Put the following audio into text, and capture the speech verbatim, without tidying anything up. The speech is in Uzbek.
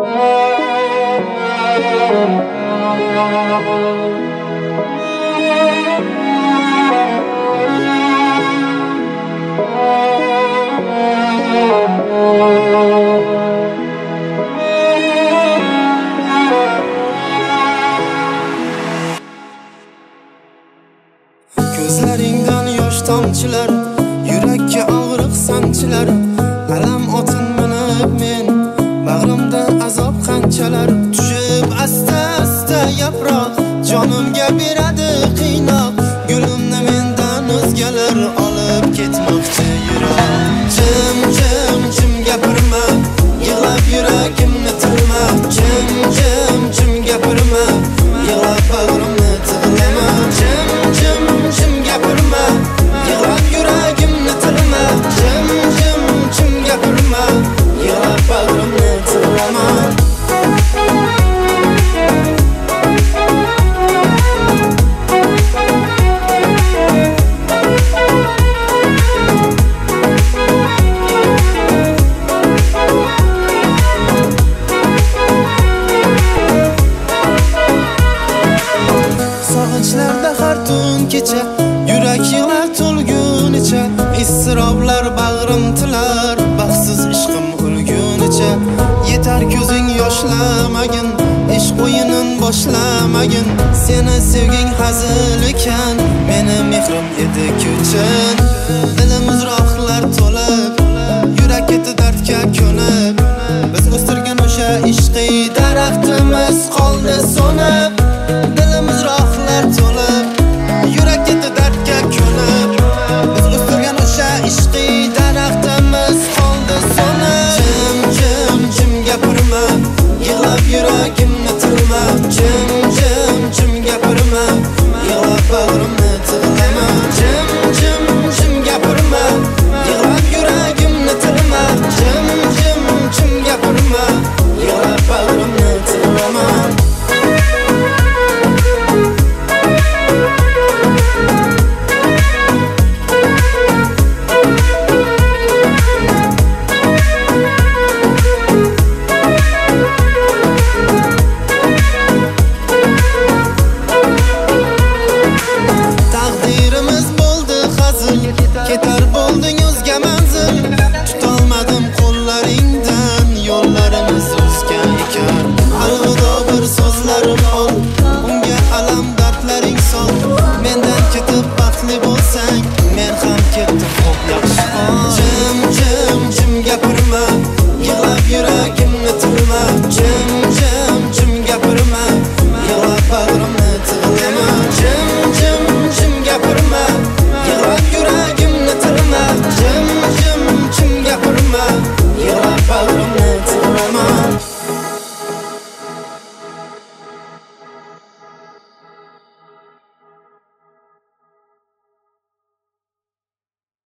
Ko'zlaringdan yosh tomchilar, yurakka og'riq sanchilar. Alam otin minib men, bag'rimda azob qanchalar. Tushib asta-asta yaproq, jonimga beradi qiynoq. Gulimni mendan o'zgalar olib ketmoqchi yurak. Jim jim jim gapirma, yig'lab yuragimni tilma. Jim jim jim gapirma, yig'lab bag'rimni tig'lama. Jim jim jim gapirma, yig'lab yuragimni tilma. Jim jim jim gapirma, yig'lab bag'rimni tig'lama. Sog'inchlarda har tun kecha, yurak yig'lar to'lgunicha. Isroblar bag'rim tilar, baxtsiz ishqim o'lgunicha. Yetar ko'zing yoshlamagin, ishq o'yinin boshlamagin. Seni sevging hazil ekan, meni mehrim edi ko'chin. Dilim uzroqlar to'lib, yurak eti dardga ko'nib. Biz o'stirgan o'sha ishqiy daraxtimiz